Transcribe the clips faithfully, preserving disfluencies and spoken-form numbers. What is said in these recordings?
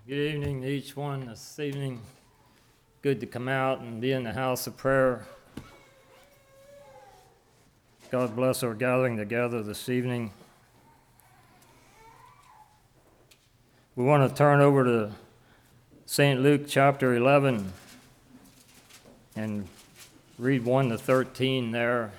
Good evening to each one this evening. Good to come out and be in the house of prayer. God bless our gathering together this evening. We want to turn over to Saint Luke chapter eleven and read one to thirteen there.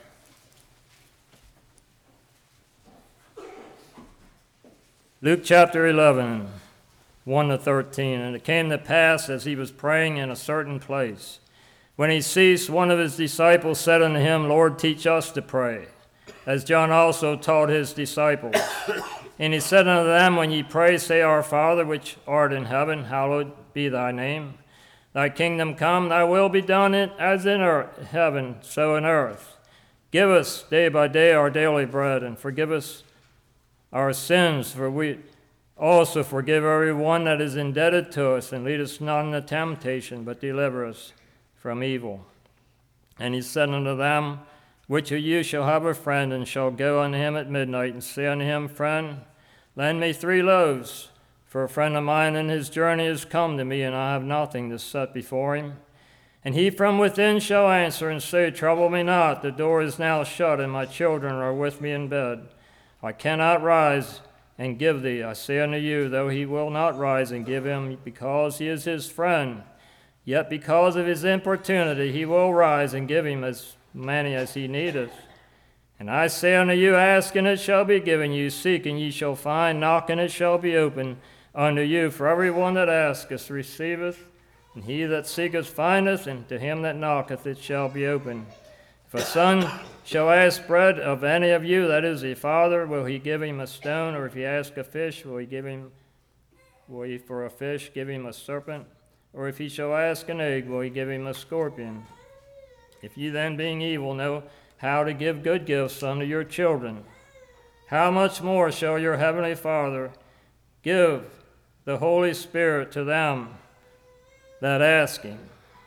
Luke chapter eleven, one to thirteen. And it came to pass, as he was praying in a certain place, when he ceased, one of his disciples said unto him, Lord, teach us to pray, as John also taught his disciples. And he said unto them, when ye pray, say, Our Father, which art in heaven, hallowed be thy name. Thy kingdom come, thy will be done in, as in earth, heaven, so in earth. Give us day by day our daily bread, and forgive us our sins, for we also forgive every one that is indebted to us, and lead us not into temptation, but deliver us from evil. And he said unto them, Which of you shall have a friend, and shall go unto him at midnight, and say unto him, Friend, lend me three loaves, for a friend of mine in his journey is come to me, and I have nothing to set before him. And he from within shall answer and say, Trouble me not, the door is now shut, and my children are with me in bed. I cannot rise and give thee. I say unto you, though he will not rise and give him, because he is his friend, yet because of his importunity he will rise and give him as many as he needeth. And I say unto you, ask, and it shall be given you. Seek, and ye shall find. Knock, and it shall be opened unto you. For every one that asketh receiveth, and he that seeketh findeth, and to him that knocketh it shall be opened. If a son shall ask bread of any of you, that is a father, will he give him a stone? Or if he ask a fish, will he give him, will he for a fish give him a serpent? Or if he shall ask an egg, will he give him a scorpion? If you then, being evil, know how to give good gifts unto your children, how much more shall your heavenly Father give the Holy Spirit to them that ask him?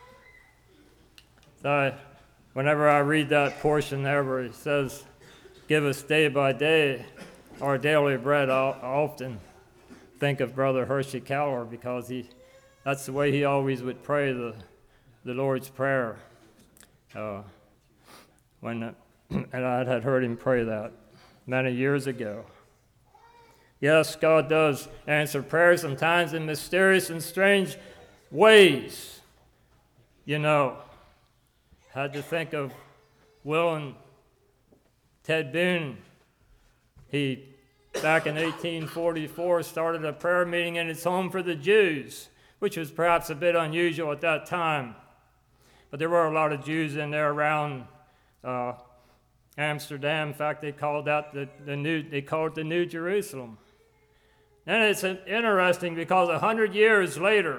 So I, whenever I read that portion there where he says, give us day by day our daily bread, I often think of Brother Hershey Cowler, because he, that's the way he always would pray the, the Lord's Prayer. Uh, when uh, and I had heard him pray that many years ago. Yes, God does answer prayer sometimes in mysterious and strange ways. You know, had to think of Will and Ted Boone. He, back in eighteen forty-four, started a prayer meeting in his home for the Jews, which was perhaps a bit unusual at that time. But there were a lot of Jews in there around uh, Amsterdam. In fact, they called that the, the new. They called it the New Jerusalem. And it's interesting because a hundred years later,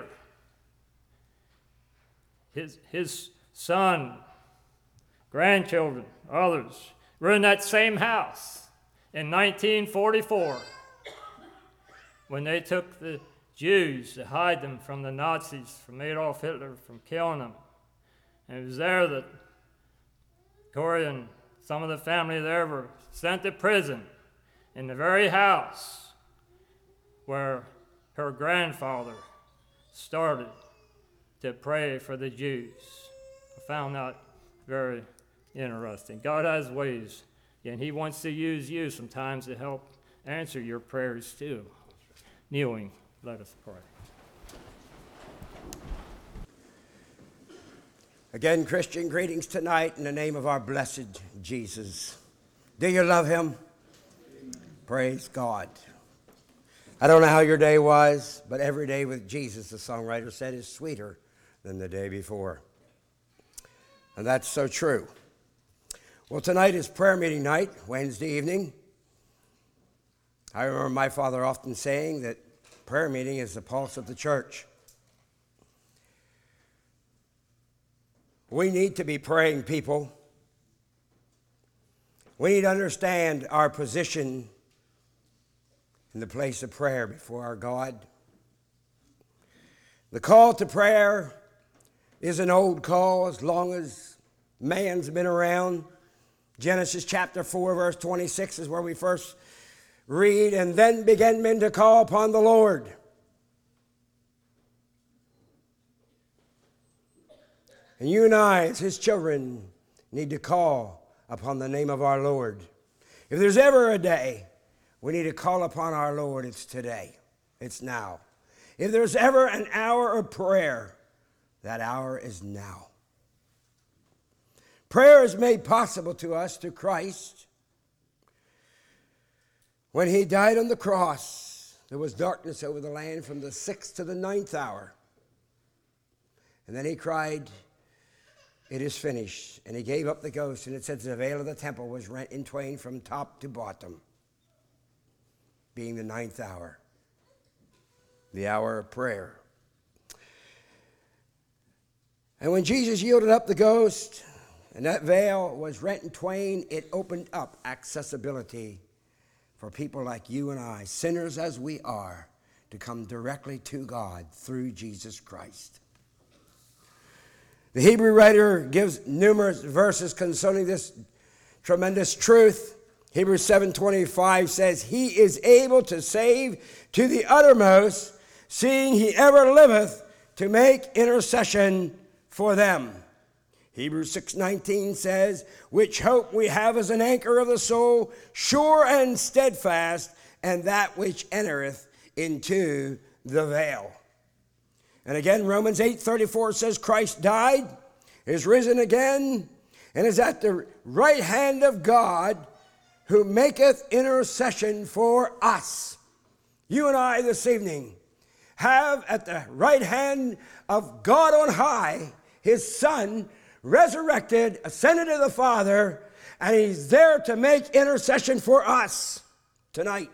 his his son, grandchildren, others were in that same house in nineteen forty-four when they took the Jews to hide them from the Nazis, from Adolf Hitler, from killing them. And it was there that Corey and some of the family there were sent to prison in the very house where her grandfather started to pray for the Jews. I found that very interesting. God has ways, and he wants to use you sometimes to help answer your prayers too. Kneeling, let us pray. Again, Christian greetings tonight in the name of our blessed Jesus. Do you love him? Praise God. I don't know how your day was, but every day with Jesus, the songwriter said, is sweeter than the day before. And that's so true. Well, tonight is prayer meeting night, Wednesday evening. I remember my father often saying that prayer meeting is the pulse of the church. We need to be praying people. We need to understand our position in the place of prayer before our God. The call to prayer is an old call as long as man's been around. Genesis chapter four, verse twenty-six is where we first read, and then began men to call upon the Lord. And you and I, as his children, need to call upon the name of our Lord. If there's ever a day we need to call upon our Lord, it's today. It's now. If there's ever an hour of prayer, that hour is now. Prayer is made possible to us through Christ. When he died on the cross, there was darkness over the land from the sixth to the ninth hour. And then he cried, "It is finished." And he gave up the ghost, and it says the veil of the temple was rent in twain from top to bottom, being the ninth hour, the hour of prayer. And when Jesus yielded up the ghost, and that veil was rent in twain, it opened up accessibility for people like you and I, sinners as we are, to come directly to God through Jesus Christ. The Hebrew writer gives numerous verses concerning this tremendous truth. Hebrews seven twenty-five says, "He is able to save to the uttermost, seeing he ever liveth to make intercession for them." Hebrews six nineteen says, "Which hope we have as an anchor of the soul, sure and steadfast, and that which entereth into the veil." And again, Romans eight thirty-four says, "Christ died, is risen again, and is at the right hand of God, who maketh intercession for us." You and I this evening have at the right hand of God on high his Son, resurrected, ascended to the Father, and he's there to make intercession for us tonight.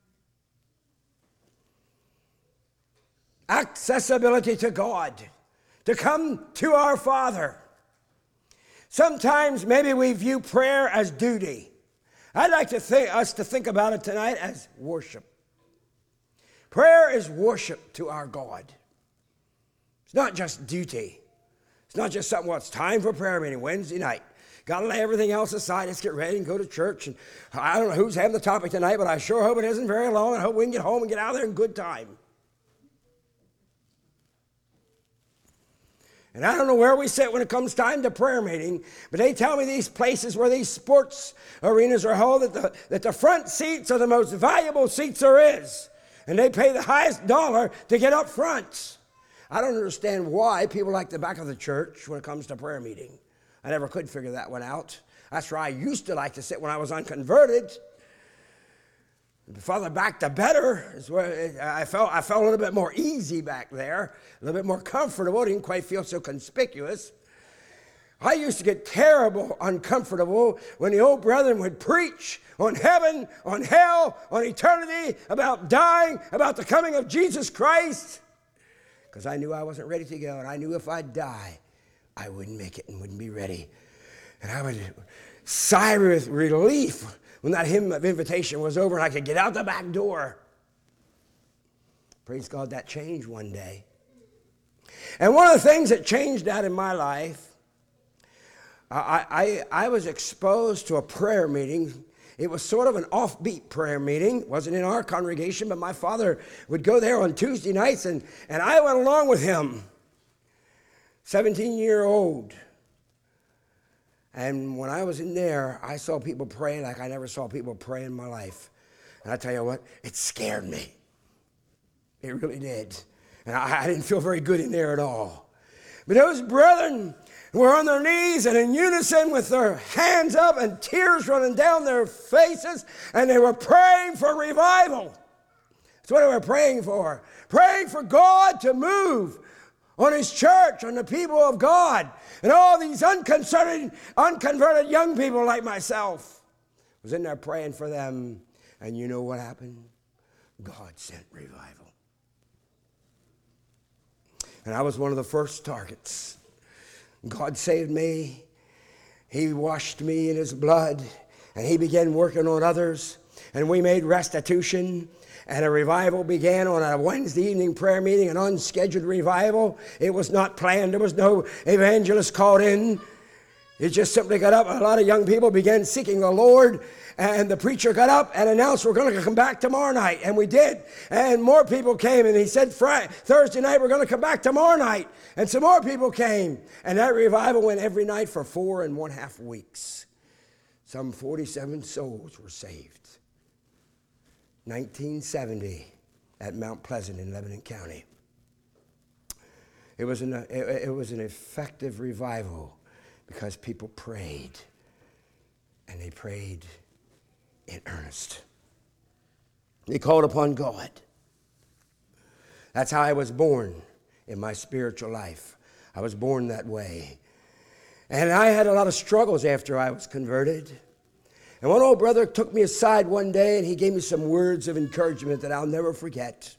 Accessibility to God, to come to our Father. Sometimes maybe we view prayer as duty. I'd like to think, us to think about it tonight as worship. Prayer is worship to our God. It's not just duty. It's not just something, well, it's time for prayer meeting Wednesday night. Got to lay everything else aside. Let's get ready and go to church. And I don't know who's having the topic tonight, but I sure hope it isn't very long. I hope we can get home and get out of there in good time. And I don't know where we sit when it comes time to prayer meeting, but they tell me these places where these sports arenas are held, that the, that the front seats are the most valuable seats there is. And they pay the highest dollar to get up front. I don't understand why people like the back of the church when it comes to prayer meeting. I never could figure that one out. That's where I used to like to sit when I was unconverted. The farther back, the better. Is where I felt I felt a little bit more easy back there, a little bit more comfortable. Didn't quite feel so conspicuous. I used to get terrible uncomfortable when the old brethren would preach on heaven, on hell, on eternity, about dying, about the coming of Jesus Christ. Because I knew I wasn't ready to go, and I knew if I'd die, I wouldn't make it and wouldn't be ready. And I would sigh with relief when that hymn of invitation was over and I could get out the back door. Praise God, that changed one day. And one of the things that changed that in my life, I, I, I was exposed to a prayer meeting. It was sort of an offbeat prayer meeting. It wasn't in our congregation, but my father would go there on Tuesday nights, and, and I went along with him, seventeen-year-old. And when I was in there, I saw people pray like I never saw people pray in my life. And I tell you what, it scared me. It really did. And I, I didn't feel very good in there at all. But those brethren were on their knees and in unison with their hands up and tears running down their faces, and they were praying for revival. That's what they were praying for. Praying for God to move on his church, on the people of God. And all these unconverted, unconverted young people like myself was in there praying for them. And you know what happened? God sent revival. And I was one of the first targets. God saved me. He washed me in his blood. And he began working on others. And we made restitution. And a revival began on a Wednesday evening prayer meeting, an unscheduled revival. It was not planned. There was no evangelist called in. It just simply got up. A lot of young people began seeking the Lord. And the preacher got up and announced, we're going to come back tomorrow night. And we did. And more people came. And he said, Friday, Thursday night, we're going to come back tomorrow night. And some more people came. And that revival went every night for four and one half weeks. Some forty-seven souls were saved. nineteen seventy at Mount Pleasant in Lebanon County. It was an, it, it was an effective revival because people prayed. And they prayed in earnest. They called upon God. That's how I was born in my spiritual life. I was born that way. And I had a lot of struggles after I was converted. And one old brother took me aside one day and he gave me some words of encouragement that I'll never forget.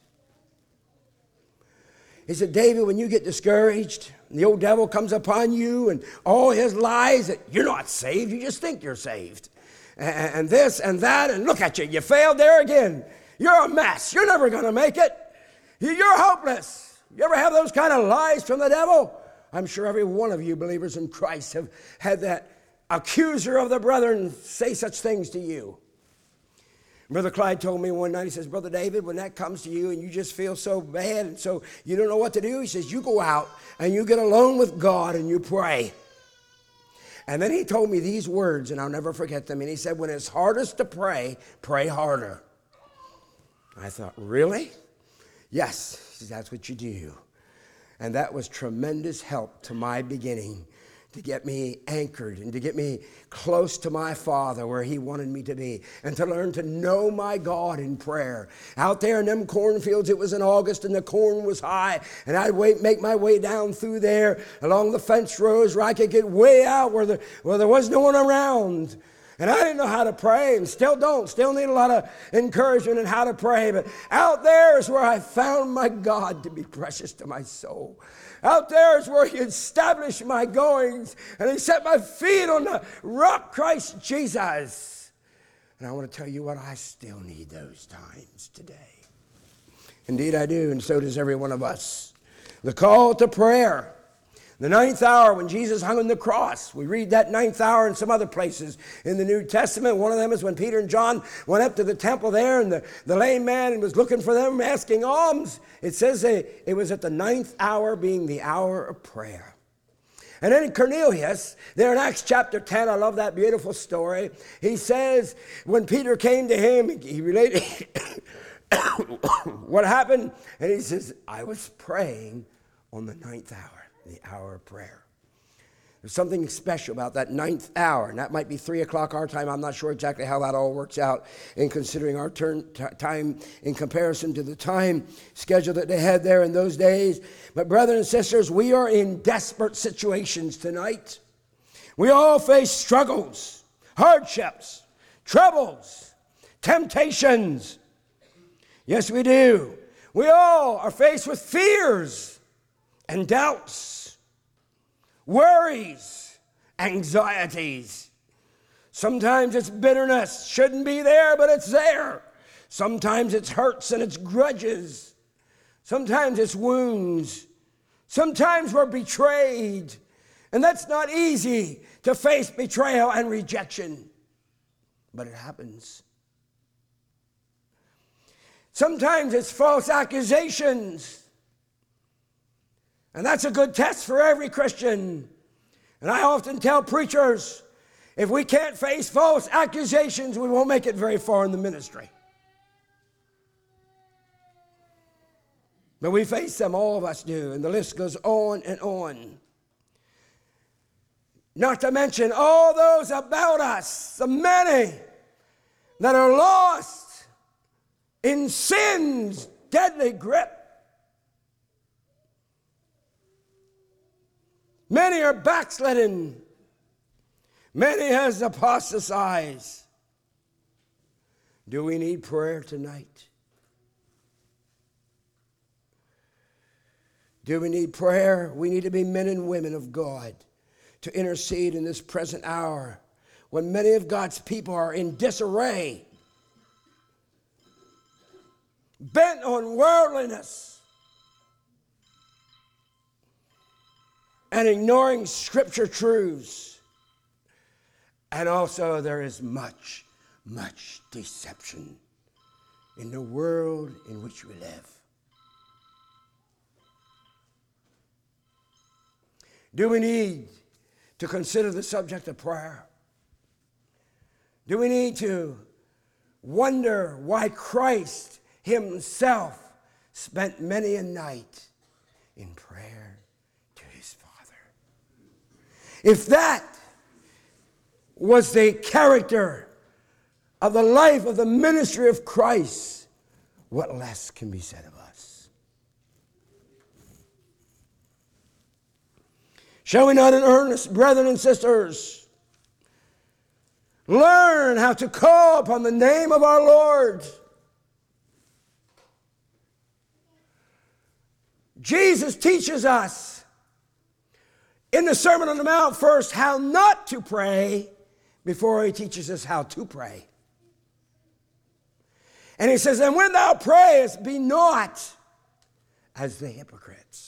He said, David, when you get discouraged, and the old devil comes upon you and all his lies that you're not saved, you just think you're saved. And, and this and that, and look at you, you failed there again. You're a mess. You're never going to make it. You're hopeless. You ever have those kind of lies from the devil? I'm sure every one of you believers in Christ have had that accuser of the brethren say such things to you. Brother Clyde told me one night, he says, Brother David, when that comes to you and you just feel so bad and so you don't know what to do, he says, you go out and you get alone with God and you pray. And then he told me these words, and I'll never forget them. And he said, when it's hardest to pray, pray harder. I thought, really? Yes, he says, that's what you do. And that was tremendous help to my beginning, to get me anchored and to get me close to my Father where he wanted me to be, and to learn to know my God in prayer. Out there in them cornfields, it was in August and the corn was high, and I'd wait, make my way down through there along the fence rows where I could get way out where, the, where there was no one around. And I didn't know how to pray, and still don't. Still need a lot of encouragement in how to pray. But out there is where I found my God to be precious to my soul. Out there is where he established my goings, and he set my feet on the rock, Christ Jesus. And I want to tell you what, I still need those times today. Indeed I do, and so does every one of us. The call to prayer. The ninth hour when Jesus hung on the cross. We read that ninth hour in some other places in the New Testament. One of them is when Peter and John went up to the temple there, and the, the lame man was looking for them, asking alms. It says they, it was at the ninth hour, being the hour of prayer. And then Cornelius, there in Acts chapter ten, I love that beautiful story. He says when Peter came to him, he related what happened. And he says, I was praying on the ninth hour. The hour of prayer. There's something special about that ninth hour, and that might be three o'clock our time. I'm not sure exactly how that all works out in considering our turn, t- time in comparison to the time schedule that they had there in those days. But brothers and sisters, we are in desperate situations tonight. We all face struggles, hardships, troubles, temptations. Yes, we do. We all are faced with fears and doubts, worries, anxieties. Sometimes it's bitterness, shouldn't be there, but it's there. Sometimes it's hurts and it's grudges. Sometimes it's wounds. Sometimes we're betrayed. And that's not easy, to face betrayal and rejection. But it happens. Sometimes it's false accusations. And that's a good test for every Christian. And I often tell preachers, if we can't face false accusations, we won't make it very far in the ministry. But we face them, all of us do, and the list goes on and on. Not to mention all those about us, the many that are lost in sin's deadly grip. Many are backslidden. Many has apostatized. Do we need prayer tonight? Do we need prayer? We need to be men and women of God to intercede in this present hour when many of God's people are in disarray, bent on worldliness, and ignoring scripture truths. And also there is much, much deception in the world in which we live. Do we need to consider the subject of prayer? Do we need to wonder why Christ himself spent many a night in prayer to his Father? If that was the character of the life of the ministry of Christ, what less can be said of us? Shall we not in earnest, brethren and sisters, learn how to call upon the name of our Lord? Jesus teaches us in the Sermon on the Mount first how not to pray before he teaches us how to pray. And he says, and when thou prayest, be not as the hypocrites.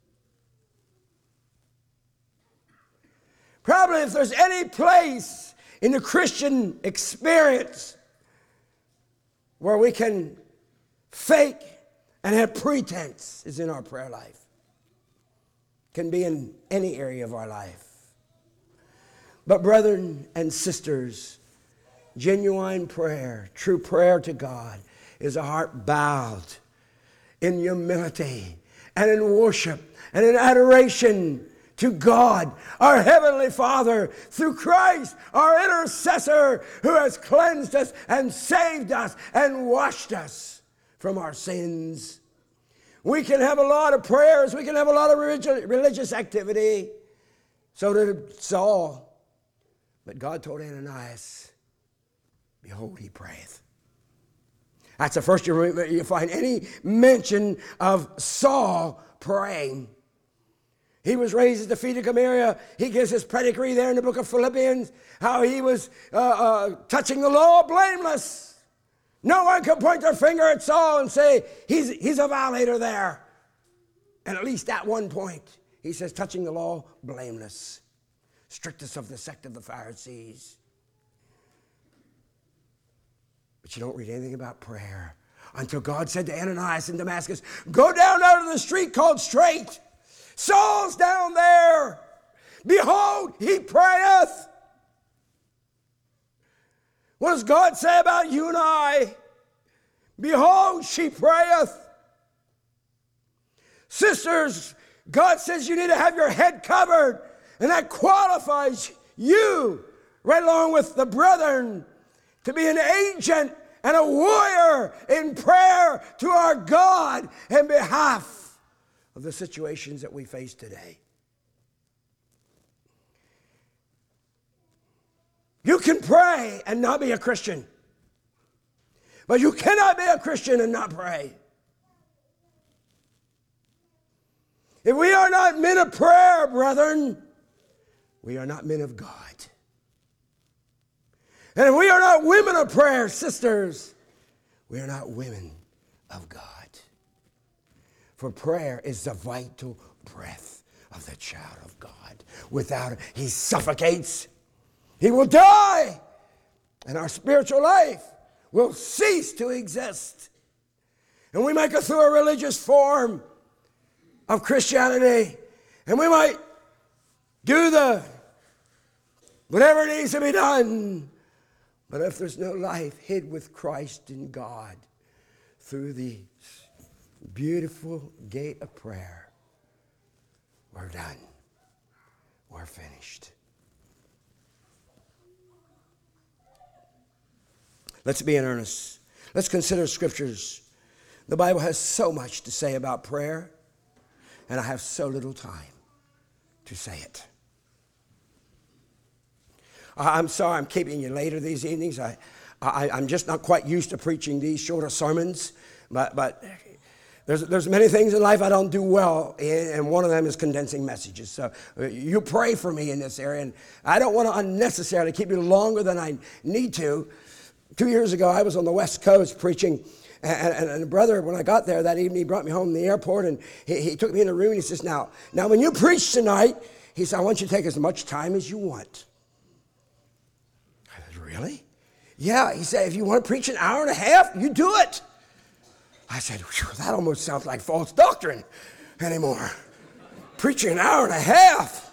Probably if there's any place in the Christian experience where we can fake and have pretense, is in our prayer life. Can be in any area of our life. But brethren and sisters, genuine prayer, true prayer to God, is a heart bowed in humility and in worship and in adoration to God, our Heavenly Father, through Christ, our intercessor, who has cleansed us and saved us and washed us from our sins. We can have a lot of prayers, we can have a lot of religious activity. So did Saul. But God told Ananias, behold, he prayeth. That's the first you, you find any mention of Saul praying. He was raised at the feet of Gamaliel. He gives his pedigree there in the book of Philippians, how he was uh, uh, touching the law blameless. No one can point their finger at Saul and say, he's, he's a violator there. And at least at one point, he says, touching the law blameless. Strictest of the sect of the Pharisees. But you don't read anything about prayer until God said to Ananias in Damascus, go down out of the street called Straight. Saul's down there. Behold, he prayeth. What does God say about you and I? Behold, she prayeth. Sisters, God says you need to have your head covered. And that qualifies you, right along with the brethren, to be an agent and a warrior in prayer to our God in behalf of the situations that we face today. You can pray and not be a Christian. But you cannot be a Christian and not pray. If we are not men of prayer, brethren, we are not men of God. And if we are not women of prayer, sisters, we are not women of God. For prayer is the vital breath of the child of God. Without it, he suffocates. He will die. And our spiritual life will cease to exist. And we might go through a religious form of Christianity. And we might do the whatever needs to be done. But if there's no life hid with Christ in God through the beautiful gate of prayer, we're done. We're finished. Let's be in earnest. Let's consider scriptures. The Bible has so much to say about prayer, and I have so little time to say it. I'm sorry I'm keeping you later these evenings. I, I, I'm just not quite used to preaching these shorter sermons, but, but there's, there's many things in life I don't do well in, and one of them is condensing messages. So you pray for me in this area, and I don't want to unnecessarily keep you longer than I need to. Two years ago, I was on the West Coast preaching, and, and, and a brother, when I got there that evening, he brought me home from the airport, and he, he took me in a room, and he says, now, now when you preach tonight, he said, I want you to take as much time as you want. really? Yeah, he said, if you want to preach an hour and a half, you do it. I said, that almost sounds like false doctrine anymore. Preaching an hour and a half.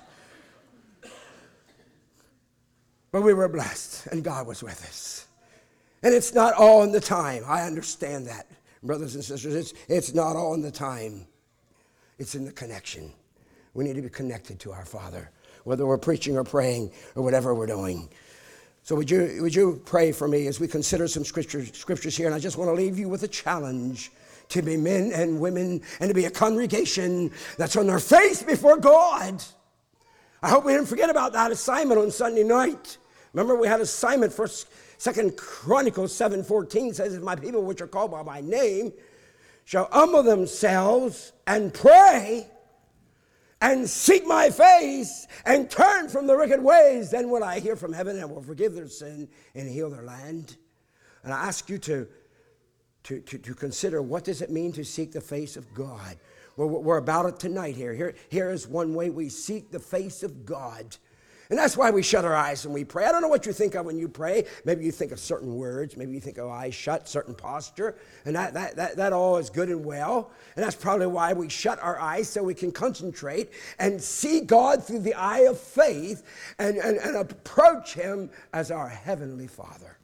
But we were blessed, and God was with us. And it's not all in the time. I understand that, brothers and sisters. It's, it's not all in the time. It's in the connection. We need to be connected to our Father, whether we're preaching or praying or whatever we're doing. So would you, would you pray for me as we consider some scriptures, scriptures here? And I just want to leave you with a challenge to be men and women and to be a congregation that's on their face before God. I hope we didn't forget about that assignment on Sunday night. Remember, we had assignment for Second Chronicles seven fourteen says, if my people which are called by my name shall humble themselves and pray and seek my face and turn from the wicked ways, then will I hear from heaven and will forgive their sin and heal their land. And I ask you to, to, to, to consider, what does it mean to seek the face of God? Well, we're about it tonight here. Here, here is one way we seek the face of God. And that's why we shut our eyes when we pray. I don't know what you think of when you pray. Maybe you think of certain words. Maybe you think of eyes shut, certain posture. And that, that, that, that all is good and well. And that's probably why we shut our eyes, so we can concentrate and see God through the eye of faith and, and, and approach him as our Heavenly Father.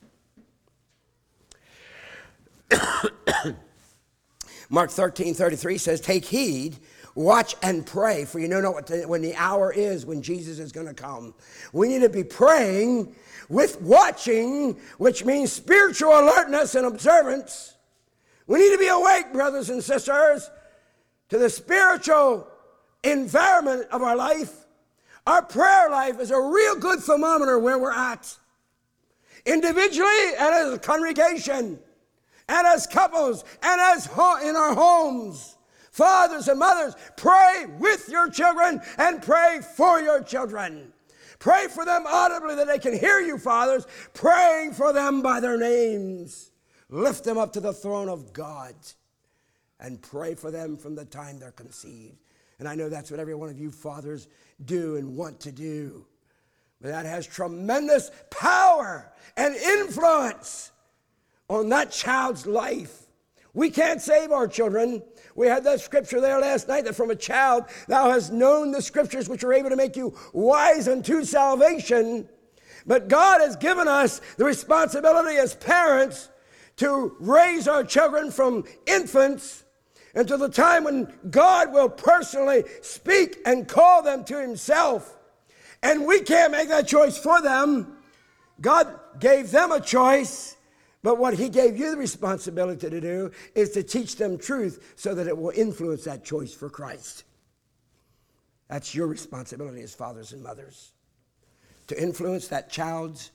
Mark thirteen thirty-three says, take heed, watch and pray, for you know not what the, when the hour is when Jesus is going to come. We need to be praying with watching, which means spiritual alertness and observance. We need to be awake, brothers and sisters, to the spiritual environment of our life. Our prayer life is a real good thermometer where we're at, individually and as a congregation, and as couples, and as ho- in our homes. Fathers and mothers, pray with your children and pray for your children. Pray for them audibly that they can hear you, fathers, praying for them by their names. Lift them up to the throne of God and pray for them from the time they're conceived. And I know that's what every one of you fathers do and want to do. But that has tremendous power and influence on that child's life. We can't save our children. We had that scripture there last night, that from a child thou hast known the scriptures which are able to make you wise unto salvation. But God has given us the responsibility as parents to raise our children from infants until the time when God will personally speak and call them to himself. And we can't make that choice for them. God gave them a choice. But what he gave you the responsibility to do is to teach them truth so that it will influence that choice for Christ. That's your responsibility as fathers and mothers, to influence that child's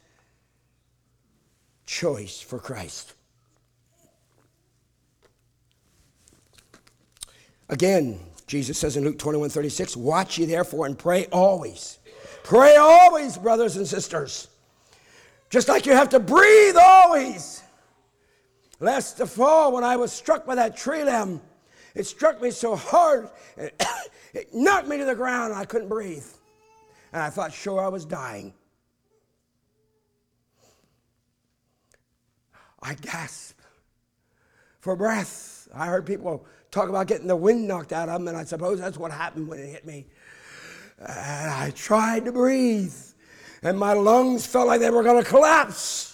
choice for Christ. Again, Jesus says in Luke twenty-one thirty-six, watch ye therefore and pray always. Pray always, brothers and sisters. Just like you have to breathe always. Last fall, when I was struck by that tree limb, it struck me so hard, it, it knocked me to the ground and I couldn't breathe. And I thought, sure, I was dying. I gasped for breath. I heard people talk about getting the wind knocked out of them, and I suppose that's what happened when it hit me. And I tried to breathe, and my lungs felt like they were going to collapse.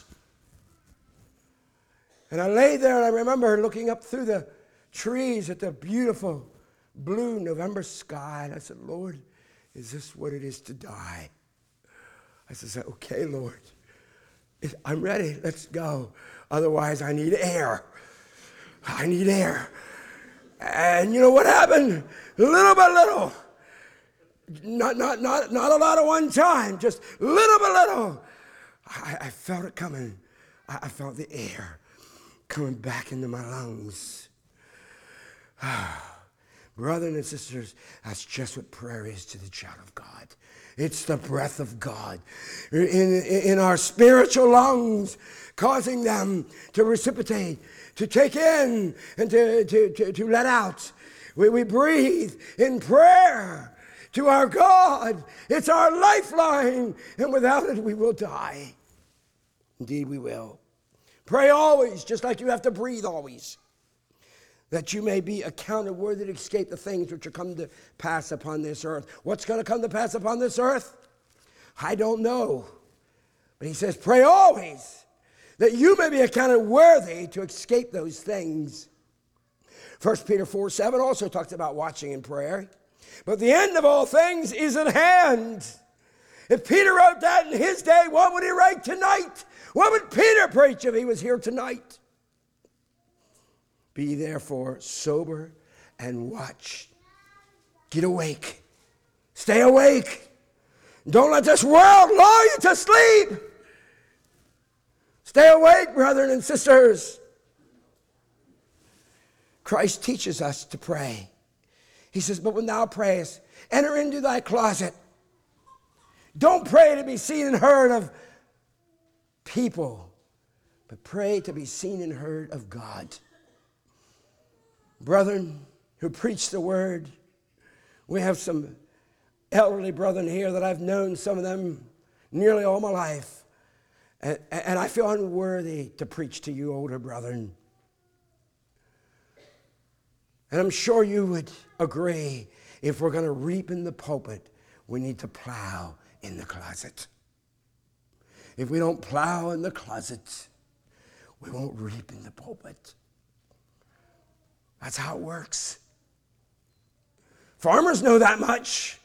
And I lay there, and I remember looking up through the trees at the beautiful blue November sky, and I said, Lord, is this what it is to die? I said, okay, Lord, I'm ready. Let's go. Otherwise, I need air. I need air. And you know what happened? Little by little. Not, not, not, not a lot at one time, just little by little. I, I felt it coming. I, I felt the air coming back into my lungs. Brothers and sisters, that's just what prayer is to the child of God. It's the breath of God in, in our spiritual lungs, causing them to reciprocate, to take in, and to, to, to, to let out. We, we breathe in prayer to our God. It's our lifeline, and without it we will die. Indeed, we will. Pray always, just like you have to breathe always, that you may be accounted worthy to escape the things which are come to pass upon this earth. What's going to come to pass upon this earth? I don't know. But he says, pray always, that you may be accounted worthy to escape those things. First Peter four seven also talks about watching in prayer. But the end of all things is at hand. If Peter wrote that in his day, what would he write tonight? What would Peter preach if he was here tonight? Be therefore sober and watch. Get awake. Stay awake. Don't let this world lull you to sleep. Stay awake, brethren and sisters. Christ teaches us to pray. He says, but when thou prayest, enter into thy closet. Don't pray to be seen and heard of people, but pray to be seen and heard of God. Brethren who preach the word, we have some elderly brethren here that I've known, some of them nearly all my life, and, and I feel unworthy to preach to you older brethren. And I'm sure you would agree, if we're going to reap in the pulpit, we need to plow in the closet. If we don't plow in the closet, we won't reap in the pulpit. That's how it works. Farmers know that much.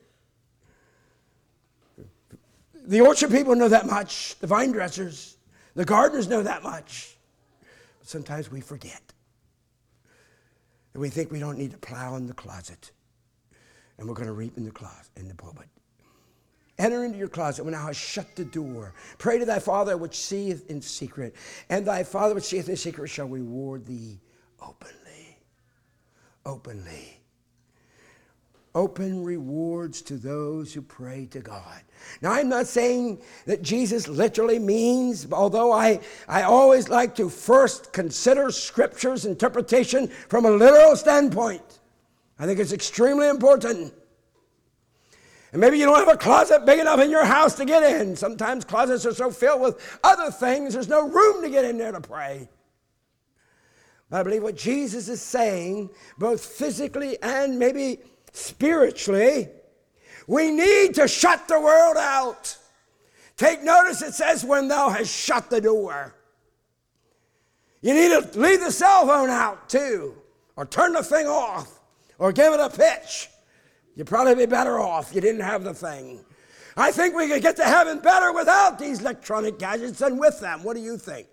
The orchard people know that much. The vine dressers, the gardeners know that much. But sometimes we forget. And we think we don't need to plow in the closet. And we're going to reap in the closet, in the pulpit. Enter into your closet when thou hast shut the door. Pray to thy Father which seeth in secret. And thy Father which seeth in secret shall reward thee openly. Openly. Open rewards to those who pray to God. Now, I'm not saying that Jesus literally means, although I, I always like to first consider Scripture's interpretation from a literal standpoint. I think it's extremely important. And maybe you don't have a closet big enough in your house to get in. Sometimes closets are so filled with other things, there's no room to get in there to pray. But I believe what Jesus is saying, both physically and maybe spiritually, we need to shut the world out. Take notice, it says, when thou hast shut the door. You need to leave the cell phone out too, or turn the thing off, or give it a pitch. You'd probably be better off you didn't have the thing. I think we could get to heaven better without these electronic gadgets than with them. What do you think?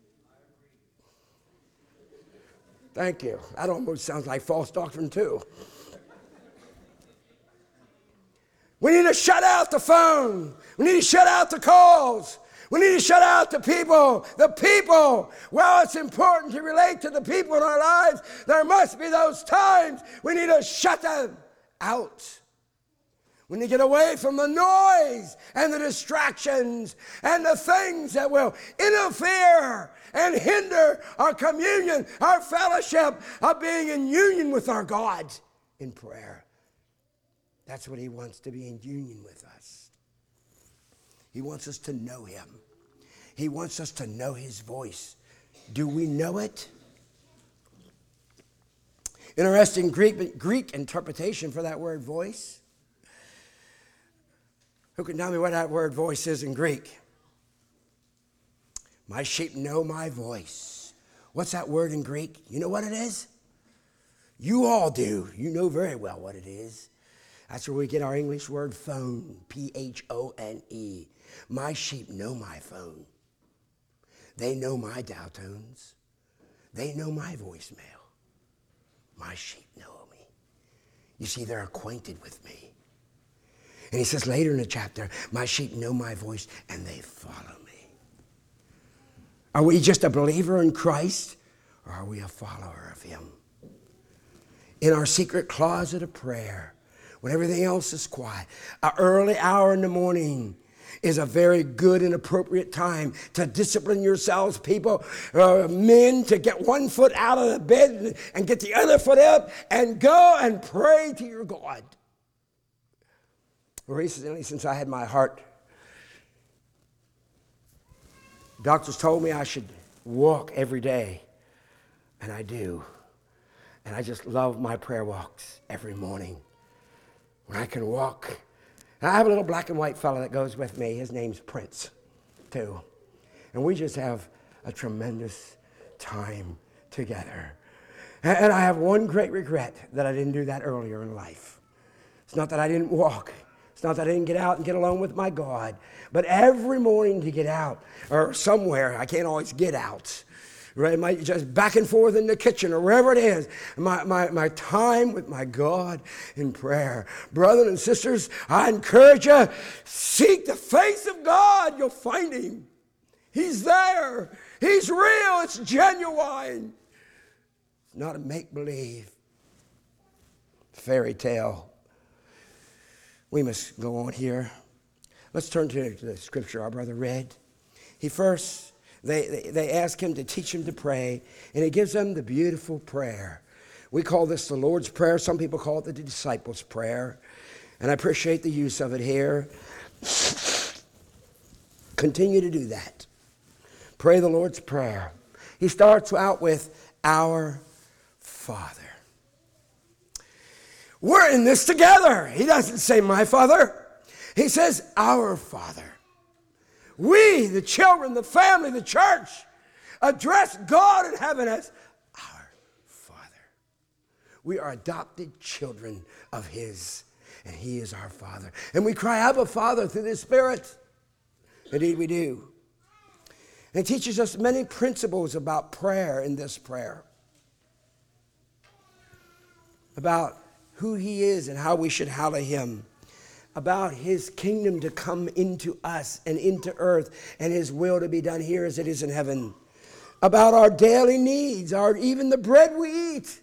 Thank you. That almost sounds like false doctrine too. We need to shut out the phone. We need to shut out the calls. We need to shut out the people. The people. Well, it's important to relate to the people in our lives. There must be those times we need to shut them out. We need to get away from the noise and the distractions and the things that will interfere and hinder our communion, our fellowship of being in union with our God in prayer. That's what he wants, to be in union with us. He wants us to know him. He wants us to know his voice. Do we know it? Interesting Greek, Greek interpretation for that word voice. Who can tell me what that word voice is in Greek? My sheep know my voice. What's that word in Greek? You know what it is? You all do. You know very well what it is. That's where we get our English word phone, P H O N E. My sheep know my phone. They know my dial tones. They know my voicemail. My sheep know me. You see, they're acquainted with me. And he says later in the chapter, my sheep know my voice and they follow me. Are we just a believer in Christ, or are we a follower of him? In our secret closet of prayer, when everything else is quiet, an early hour in the morning is a very good and appropriate time to discipline yourselves, people, uh, men, to get one foot out of the bed and get the other foot up and go and pray to your God. Recently, since I had my heart Doctors told me I should walk every day, and I do. And I just love my prayer walks every morning when I can walk. And I have a little black and white fella that goes with me. His name's Prince, too. And we just have a tremendous time together. And I have one great regret, that I didn't do that earlier in life. It's not that I didn't walk. It's not that I didn't get out and get alone with my God. But every morning to get out, or somewhere, I can't always get out. Right? My, just back and forth in the kitchen or wherever it is. My, my, my time with my God in prayer. Brothers and sisters, I encourage you, seek the face of God. You'll find him. He's there. He's real. It's genuine. It's not a make-believe fairy tale. We must go on here. Let's turn to the scripture our brother read. He first, they, they, they ask him to teach him to pray, and he gives them the beautiful prayer. We call this the Lord's Prayer. Some people call it the disciples' prayer, and I appreciate the use of it here. Continue to do that. Pray the Lord's Prayer. He starts out with, Our Father. We're in this together. He doesn't say, my Father. He says, our Father. We, the children, the family, the church, address God in heaven as our Father. We are adopted children of his, and he is our Father. And we cry, Abba, Father, through the Spirit. Indeed, we do. And it teaches us many principles about prayer in this prayer. About who he is and how we should hallow him. About his kingdom to come into us and into earth, and his will to be done here as it is in heaven. About our daily needs, our even the bread we eat.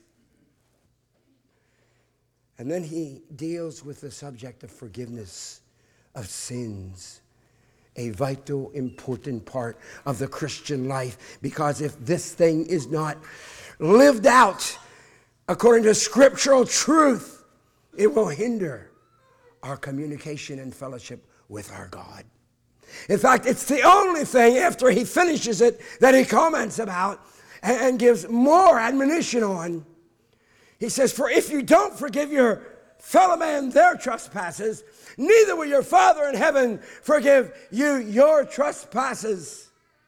And then he deals with the subject of forgiveness of sins. A vital, important part of the Christian life. Because if this thing is not lived out according to scriptural truth, it will hinder our communication and fellowship with our God. In fact, it's the only thing after he finishes it that he comments about and gives more admonition on. He says, for if you don't forgive your fellow man their trespasses, neither will your Father in heaven forgive you your trespasses.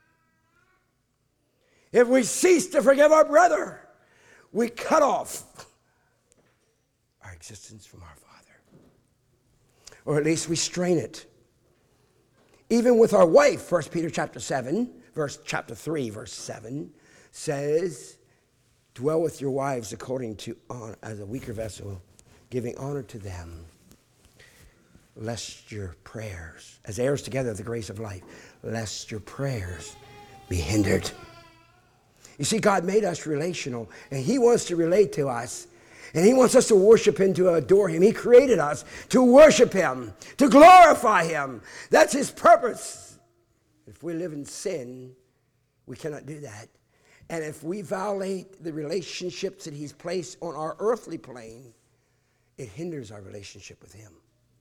If we cease to forgive our brother, we cut off our existence from our Father. Or at least we strain it. Even with our wife, First Peter chapter seven, verse chapter three, verse seven, says, dwell with your wives according to honor, as a weaker vessel, giving honor to them, lest your prayers, as heirs together of the grace of life, lest your prayers be hindered. You see, God made us relational, and he wants to relate to us, and he wants us to worship him, to adore him. He created us to worship him, to glorify him. That's his purpose. If we live in sin, we cannot do that. And if we violate the relationships that he's placed on our earthly plane, it hinders our relationship with him.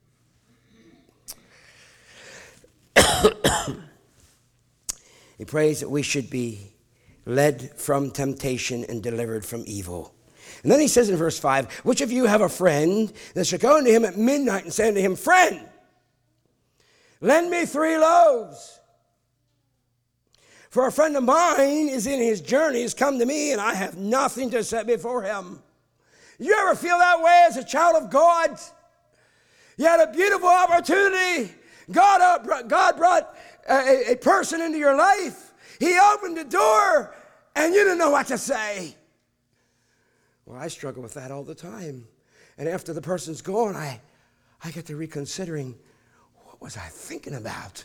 He prays that we should be led from temptation and delivered from evil. And then he says in verse five, which of you have a friend that shall go unto him at midnight and say unto him, friend, lend me three loaves. For a friend of mine is in his journey, has come to me, and I have nothing to set before him. You ever feel that way as a child of God? You had a beautiful opportunity. God, God brought a, a person into your life. He opened the door, and you didn't know what to say. Well, I struggle with that all the time. And after the person's gone, I, I get to reconsidering, what was I thinking about?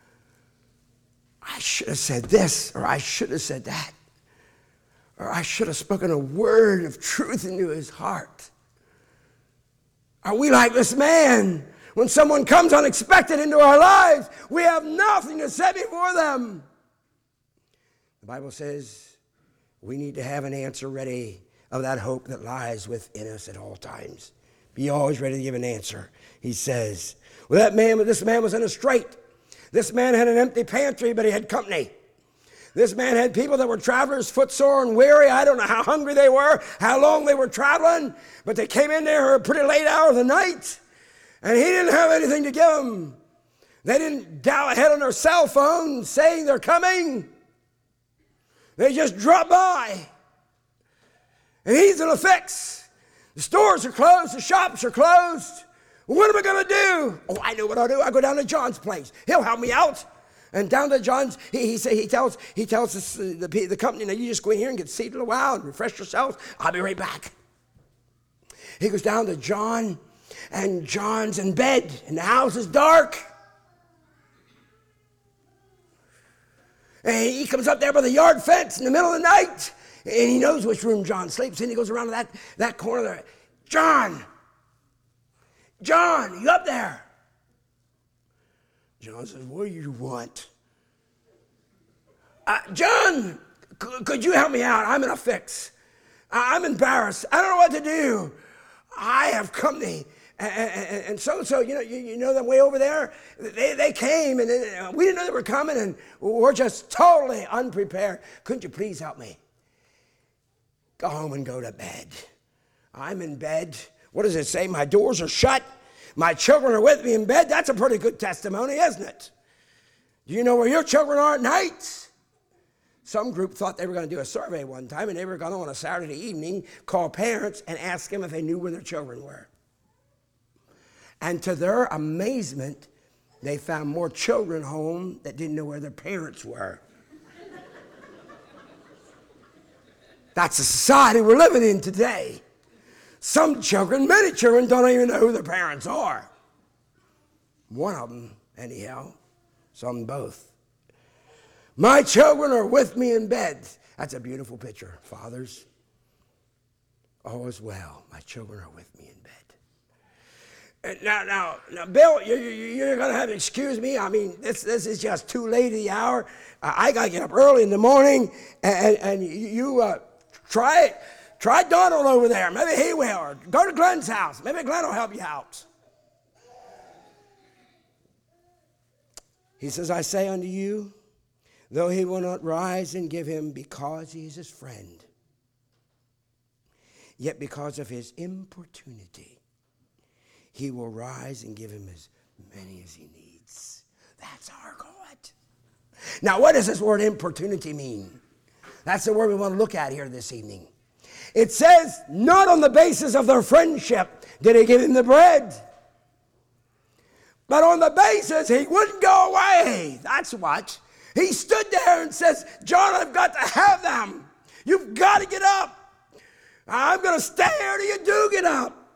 I should have said this, or I should have said that. Or I should have spoken a word of truth into his heart. Are we like this man? When someone comes unexpected into our lives, we have nothing to say before them. The Bible says we need to have an answer ready of that hope that lies within us at all times. Be always ready to give an answer. He says, well, that man, this man was in a strait. This man had an empty pantry, but he had company. This man had people that were travelers, footsore and weary. I don't know how hungry they were, how long they were traveling, but they came in there at a pretty late hour of the night, and he didn't have anything to give them. They didn't dial ahead on their cell phone saying they're coming. They just dropped by. And he's in a fix. The stores are closed. The shops are closed. What am I going to do? Oh, I know what I'll do. I'll go down to John's place. He'll help me out. And down to John's, he, he, say, he tells, he tells us, uh, the, the company, now you just go in here and get seated a while and refresh yourselves. I'll be right back. He goes down to John, and John's in bed, and the house is dark. And he comes up there by the yard fence in the middle of the night, and he knows which room John sleeps in. He goes around to that, that corner there. John, John, you up there? John says, what do you want? Uh, John, c- could you help me out? I'm in a fix. I'm embarrassed. I don't know what to do. I have company. And so-and-so, you know, you, you know them way over there? They, they came, and then, we didn't know they were coming, and we're just totally unprepared. Couldn't you please help me? Go home and go to bed. I'm in bed. What does it say? My doors are shut. My children are with me in bed. That's a pretty good testimony, isn't it? Do you know where your children are at night? Some group thought they were going to do a survey one time, and they were going to, on a Saturday evening, call parents and ask them if they knew where their children were. And to their amazement, they found more children home that didn't know where their parents were. That's the society we're living in today. Some children, many children, don't even know who their parents are. One of them, anyhow. Some both. My children are with me in bed. That's a beautiful picture. Fathers, all is well. My children are with me in bed. Now, now, now, Bill, you, you, you're going to have to excuse me. I mean, this this is just too late in the hour. Uh, I got to get up early in the morning, and, and you uh, try it. Try Donald over there. Maybe he will. Or go to Glenn's house. Maybe Glenn will help you out. He says, I say unto you, though he will not rise and give him because he is his friend, yet because of his importunity, he will rise and give him as many as he needs. That's our God. Now, what does this word importunity mean? That's the word we want to look at here this evening. It says, not on the basis of their friendship did he give him the bread, but on the basis he wouldn't go away. That's what. He stood there and says, John, I've got to have them. You've got to get up. I'm going to stay here till you do get up.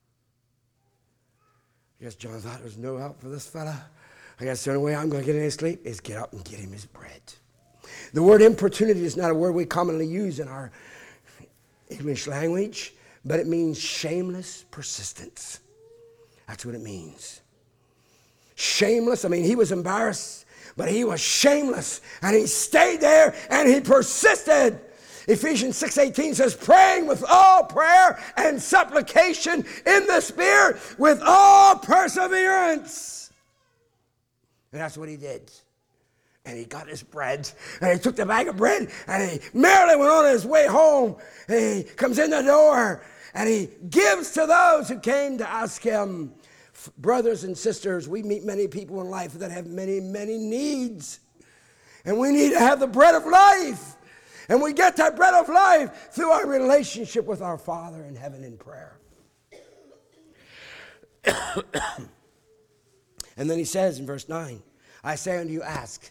I guess John thought there's no help for this fella. I guess the only way I'm going to get any sleep is get up and get him his bread. The word importunity is not a word we commonly use in our English language, but it means shameless persistence. That's what it means. Shameless, I mean, he was embarrassed, but he was shameless, and he stayed there, and he persisted. Ephesians six eighteen says, praying with all prayer and supplication in the Spirit with all perseverance. And that's what he did. And he got his bread, and he took the bag of bread, and he merrily went on his way home. And he comes in the door, and he gives to those who came to ask him. Brothers and sisters, we meet many people in life that have many, many needs. And we need to have the bread of life. And we get that bread of life through our relationship with our Father in heaven in prayer. And then he says in verse nine, I say unto you, ask.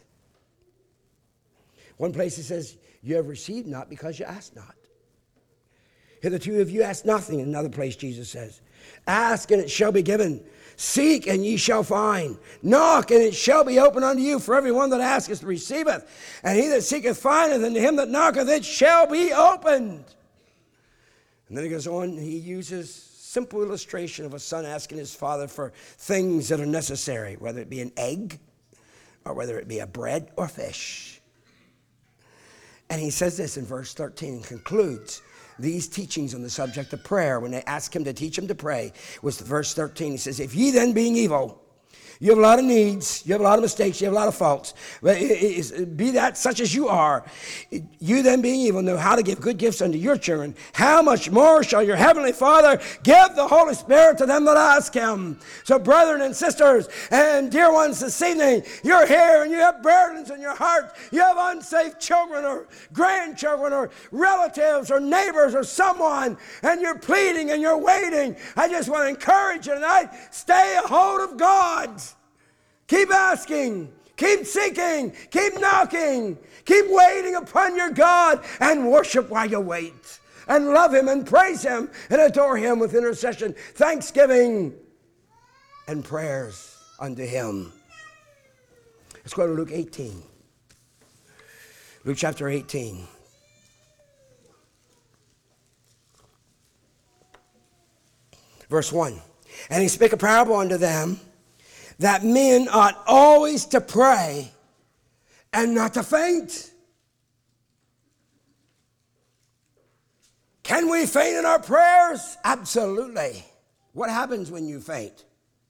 One place he says, you have received not because you ask not. Hitherto have you asked nothing. In another place Jesus says, ask and it shall be given. Seek and ye shall find. Knock and it shall be opened unto you. For every one that asketh receiveth. And he that seeketh findeth. And to him that knocketh it shall be opened. And then he goes on, he uses simple illustration of a son asking his father for things that are necessary, whether it be an egg or whether it be a bread or fish. And he says this in verse thirteen and concludes these teachings on the subject of prayer. When they asked him to teach him to pray, was verse thirteen. He says, if ye then being evil You have a lot of needs. You have a lot of mistakes. You have a lot of faults. But it, it, it, be that such as you are, it, you then being evil know how to give good gifts unto your children. How much more shall your heavenly Father give the Holy Spirit to them that ask him? So brethren and sisters and dear ones this evening, you're here and you have burdens in your heart. You have unsaved children or grandchildren or relatives or neighbors or someone, and you're pleading and you're waiting. I just want to encourage you tonight, stay a hold of God. Keep asking, keep seeking, keep knocking, keep waiting upon your God, and worship while you wait, and love him and praise him and adore him with intercession, thanksgiving, and prayers unto him. Let's go to Luke eighteen. Luke chapter eighteen. Verse one. And he spake a parable unto them, that men ought always to pray and not to faint. Can we faint in our prayers? Absolutely. What happens when you faint?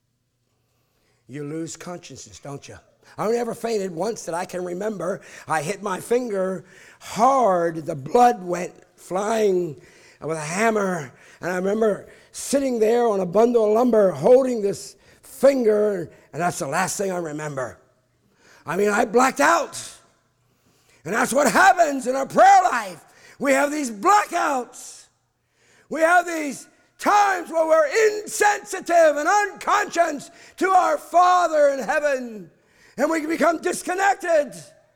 You lose consciousness, don't you? I only ever fainted once that I can remember. I hit my finger hard. The blood went flying with a hammer. And I remember sitting there on a bundle of lumber holding this finger, and that's the last thing I remember. I mean, I blacked out. And that's what happens in our prayer life. We have these blackouts. We have these times where we're insensitive and unconscious to our Father in heaven. And we become disconnected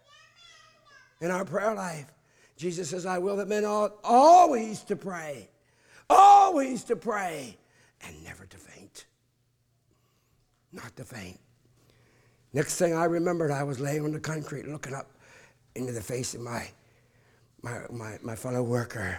in our prayer life. Jesus says, I will that men ought always to pray. Always to pray. And never to faint. Not to faint. Next thing I remembered, I was laying on the concrete looking up into the face of my, my, my, my fellow worker.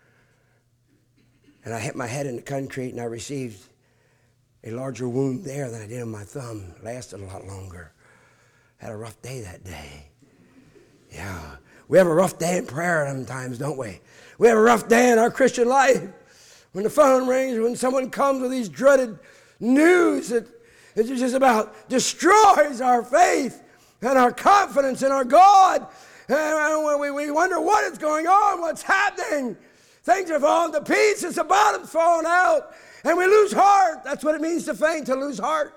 And I hit my head in the concrete and I received a larger wound there than I did on my thumb. It lasted a lot longer. Had a rough day that day. Yeah. We have a rough day in prayer sometimes, don't we? We have a rough day in our Christian life. When the phone rings, when someone comes with these dreaded news that it just about destroys our faith and our confidence in our God. And we, we wonder what is going on, what's happening. Things are falling to pieces, the bottom's falling out, and we lose heart. That's what it means to faint, to lose heart.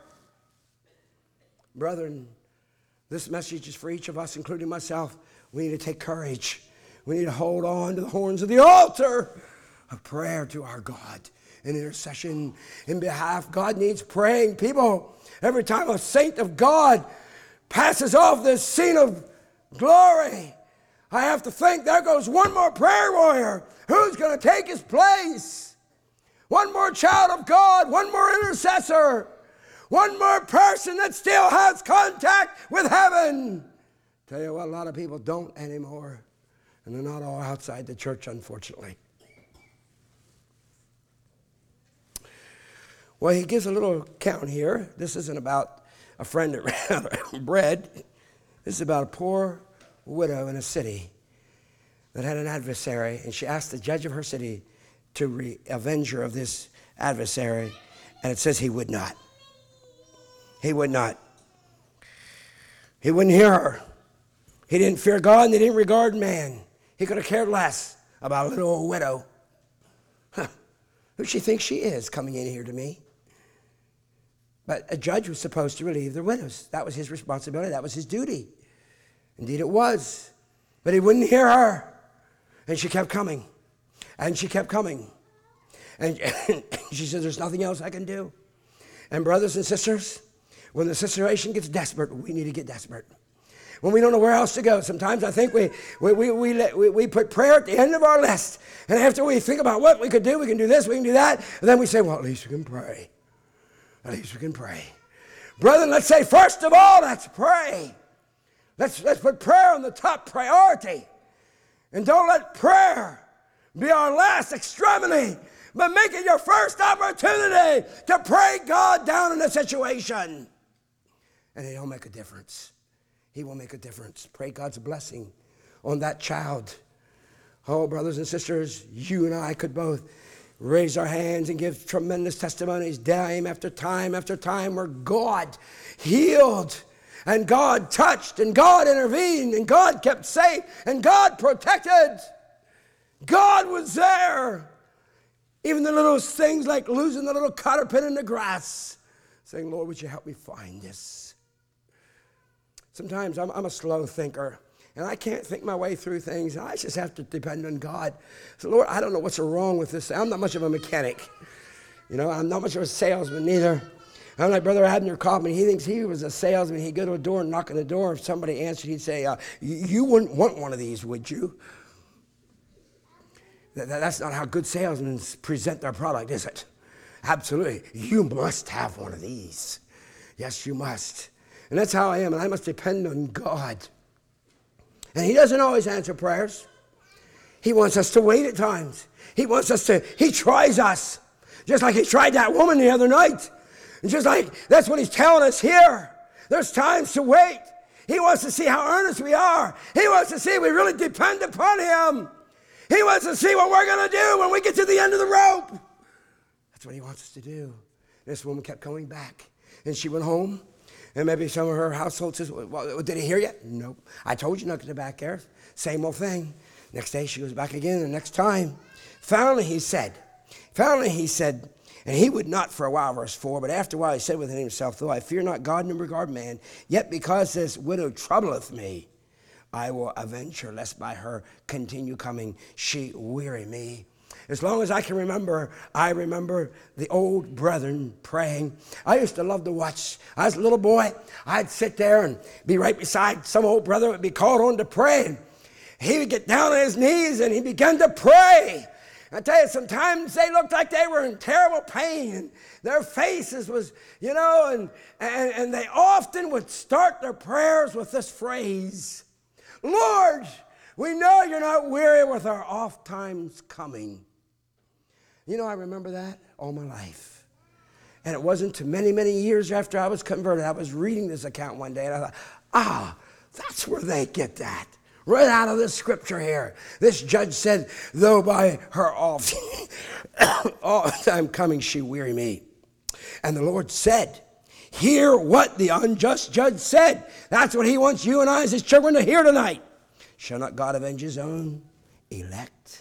Brethren, this message is for each of us, including myself. We need to take courage. We need to hold on to the horns of the altar of prayer to our God. In intercession in behalf. God needs praying people. Every time a saint of God passes off this scene of glory, I have to think, there goes one more prayer warrior. Who's going to take his place? One more child of God, one more intercessor, one more person that still has contact with heaven. Tell you what, a lot of people don't anymore. And they're not all outside the church, unfortunately. Well, he gives a little account here. This isn't about a friend that ran out of bread. This is about a poor widow in a city that had an adversary, and she asked the judge of her city to re- avenge her of this adversary, and it says he would not. He would not. He wouldn't hear her. He didn't fear God, and he didn't regard man. He could have cared less about a little old widow. Huh. Who she thinks she is coming in here to me? But a judge was supposed to relieve the widows. That was his responsibility. That was his duty. Indeed it was. But he wouldn't hear her. And she kept coming. And she kept coming. And she said, there's nothing else I can do. And brothers and sisters, when the situation gets desperate, we need to get desperate. When we don't know where else to go, sometimes I think we we, we, we, let, we we put prayer at the end of our list. And after we think about what we could do, we can do this, we can do that. And then we say, well, at least we can pray. At least we can pray. Brethren, let's say, first of all, let's pray. Let's, let's put prayer on the top priority. And don't let prayer be our last extremity, but make it your first opportunity to pray God down in the situation. And it'll make a difference. He will make a difference. Pray God's blessing on that child. Oh, brothers and sisters, you and I could both raise our hands and give tremendous testimonies time after time after time where God healed and God touched and God intervened and God kept safe and God protected. God was there. Even the little things like losing the little cotter pin in the grass, saying, Lord, would you help me find this? Sometimes I'm, I'm a slow thinker, and I can't think my way through things. I just have to depend on God. So, Lord, I don't know what's wrong with this. I'm not much of a mechanic. You know, I'm not much of a salesman neither. I'm like Brother Abner Kaufman. He thinks he was a salesman. He'd go to a door and knock on the door. If somebody answered, he'd say, uh, you wouldn't want one of these, would you? That's not how good salesmen present their product, is it? Absolutely. You must have one of these. Yes, you must. And that's how I am, and I must depend on God. And he doesn't always answer prayers. He wants us to wait at times. He wants us to, he tries us. Just like he tried that woman the other night. And just like, that's what he's telling us here. There's times to wait. He wants to see how earnest we are. He wants to see if we really depend upon him. He wants to see what we're going to do when we get to the end of the rope. That's what he wants us to do. This woman kept coming back. And she went home. And maybe some of her household says, well, did he hear you? Nope. I told you not to go back there. Same old thing. Next day she goes back again. The next time. Finally he said, finally he said, and he would not for a while, verse four, but after a while he said within himself, though I fear not God nor regard man, yet because this widow troubleth me, I will avenge her, lest by her continue coming she weary me. As long as I can remember, I remember the old brethren praying. I used to love to watch. I was a little boy. I'd sit there and be right beside some old brother would be called on to pray. He would get down on his knees and he began to pray. I tell you, sometimes they looked like they were in terrible pain. And their faces was, you know, and, and, and they often would start their prayers with this phrase, Lord, we know you're not weary with our oft times coming. You know, I remember that all my life. And it wasn't too many, many years after I was converted. I was reading this account one day and I thought, ah, that's where they get that. Right out of this scripture here. This judge said, though by her oft time coming she weary me. And the Lord said, hear what the unjust judge said. That's what he wants you and I as his children to hear tonight. Shall not God avenge his own elect?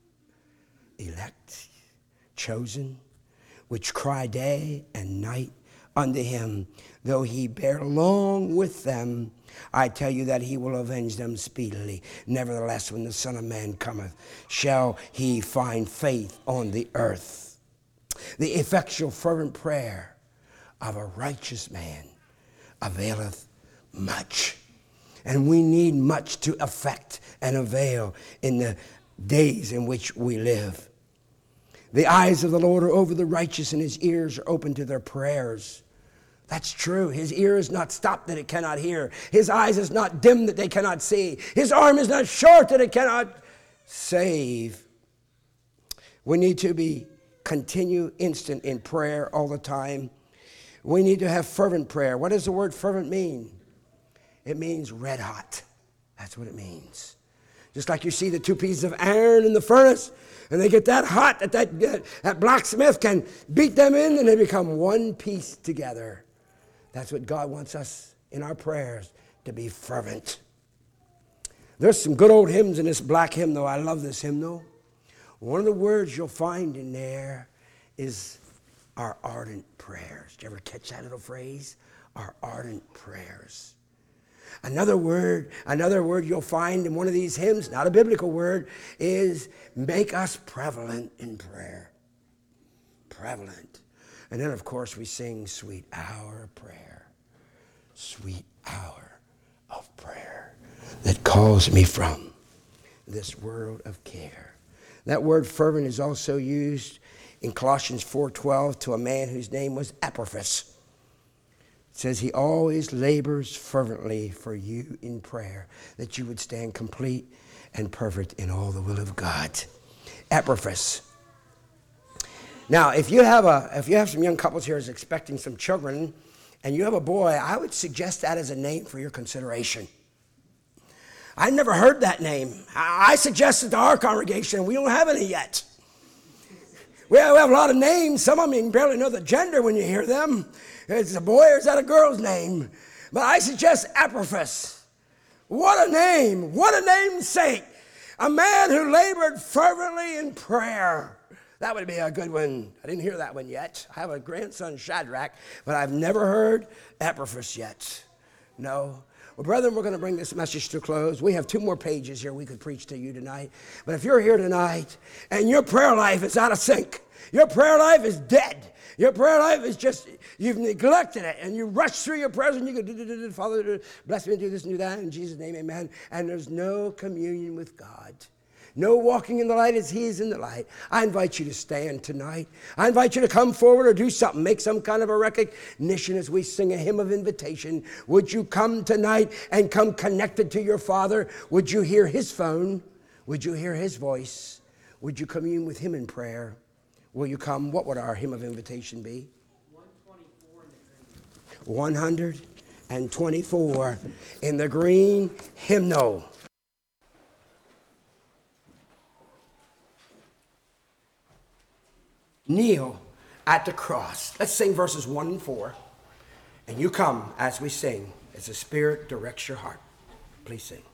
Elect, chosen, which cry day and night unto him, though he bear long with them, I tell you that he will avenge them speedily. Nevertheless, when the Son of Man cometh, shall he find faith on the earth. The effectual fervent prayer of a righteous man availeth much. And we need much to effect and avail in the days in which we live. The eyes of the Lord are over the righteous, and his ears are open to their prayers. That's true. His ear is not stopped that it cannot hear. His eyes is not dim that they cannot see. His arm is not short that it cannot save. We need to be continue instant in prayer all the time. We need to have fervent prayer. What does the word fervent mean? It means red hot. That's what it means. Just like you see the two pieces of iron in the furnace, and they get that hot that that, that that blacksmith can beat them in, and they become one piece together. That's what God wants us in our prayers, to be fervent. There's some good old hymns in this black hymnal. I love this hymnal. One of the words you'll find in there is our ardent prayers. Did you ever catch that little phrase? Our ardent prayers. Another word, another word you'll find in one of these hymns, not a biblical word, is make us prevalent in prayer. Prevalent. And then, of course, we sing sweet hour of prayer. Sweet hour of prayer that calls me from this world of care. That word fervent is also used in Colossians four twelve to a man whose name was Epaphras. It says he always labors fervently for you in prayer, that you would stand complete and perfect in all the will of God. Epaphras. Now, if you have a if you have some young couples here who's expecting some children, and you have a boy, I would suggest that as a name for your consideration. I never heard that name. I suggested to our congregation, we don't have any yet. We have, we have a lot of names. Some of them you can barely know the gender when you hear them. Is it a boy or is that a girl's name? But I suggest Epaphras. What a name. What a namesake. A man who labored fervently in prayer. That would be a good one. I didn't hear that one yet. I have a grandson, Shadrach, but I've never heard Epaphras yet. No. Well, brethren, we're going to bring this message to a close. We have two more pages here we could preach to you tonight. But if you're here tonight and your prayer life is out of sync, your prayer life is dead, your prayer life is just, you've neglected it, and you rush through your prayers and you go, do, do, do, do, Father, bless me and do this and do that, in Jesus' name, amen. And there's no communion with God. No walking in the light as he is in the light. I invite you to stand tonight. I invite you to come forward or do something. Make some kind of a recognition as we sing a hymn of invitation. Would you come tonight and come connected to your Father? Would you hear his phone? Would you hear his voice? Would you commune with him in prayer? Will you come? What would our hymn of invitation be? one hundred twenty-four in the green hymnal. Kneel at the cross. Let's sing verses one and four. And you come as we sing, as the Spirit directs your heart. Please sing.